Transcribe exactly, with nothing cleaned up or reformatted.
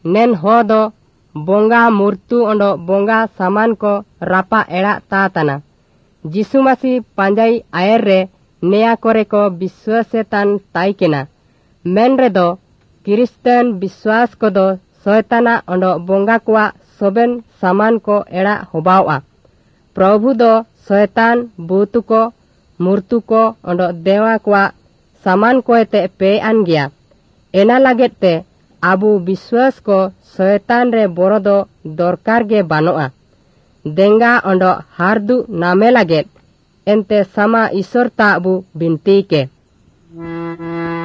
नेन हो दो बोंगा मूर्तु ओंडो बोंगा सामान को रापा एड़ा तातना जिसु मसी पांजाई आयर रे नेया करे को विश्वासेतान ताइकेना मेन रे दो क्रिस्टियन विश्वास को दो शैताना ओंडो बोंगा कुआ सोबेन सामान को एड़ा होबावा प्रभु दो शैतान बूतु को मूर्तु को ओंडो देवा कुआ सामान को एते पे आन गया एना लागेत ते आबू विश्वास को शैतान रे बोरो दो दरकार गे बानोआ देंगा ओंडो हारदु नामे लागेत एंते समा ईश्वर ताबू बिनती के